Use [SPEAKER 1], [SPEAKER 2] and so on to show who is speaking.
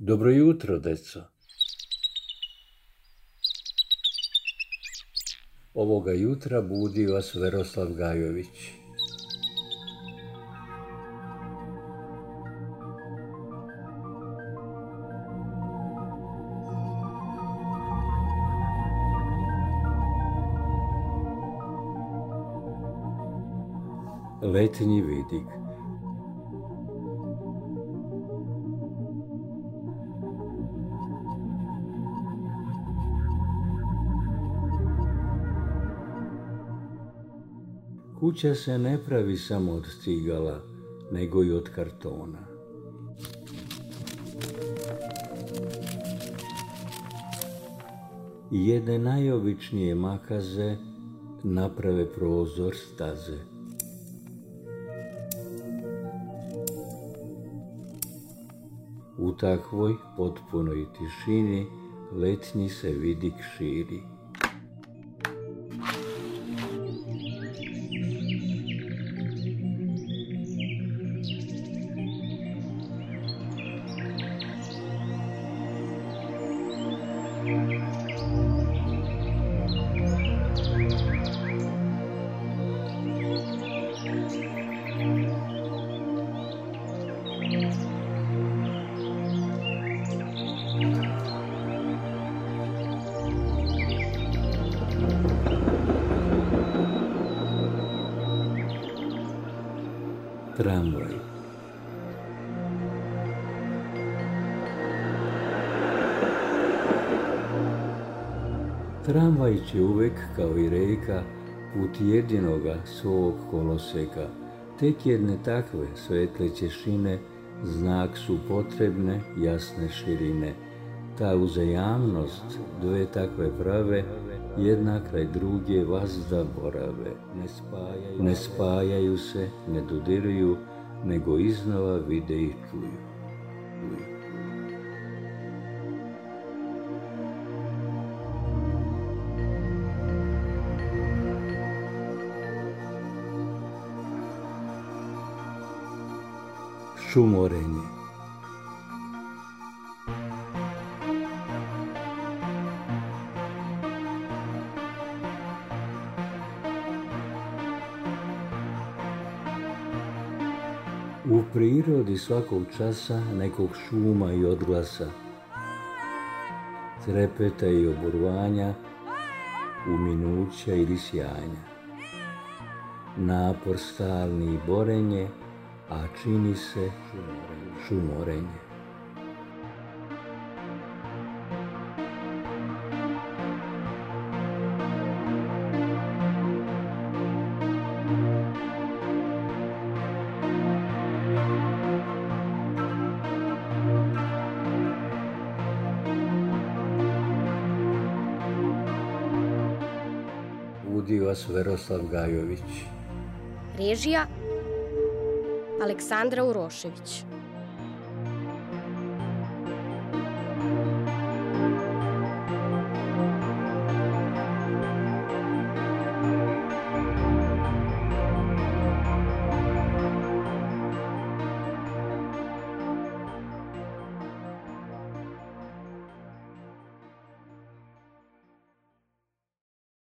[SPEAKER 1] Dobro jutro, deco. Ovoga jutra budi vas Veroslav Gajović. Letnji vidik. Kuća se ne pravi samo od cigala, nego i od kartona. Jedne najobičnije makaze naprave prozor staze. U takvoj potpunoj tišini letnji se vidik širi. Tramvaj. Tramvaj će uvek, kao i reka, put jedinoga svog koloseka. Tek jedne takve svetle ćešine znak su potrebne jasne širine. Ta uzajamnost dve takve prave, jedna kraj druge vazda borave. Ne spajaju se, ne dodiruju, nego iznova vide i čuju. Šumorenje. U prirodi svakog časa nekog šuma i odglasa, trepeta i oburvanja, uminuća ili sjanja. Napor stalni i borenje, a čini se šumorenje. Budi vas Veroslav Gajović.
[SPEAKER 2] Režija Aleksandra Urošević.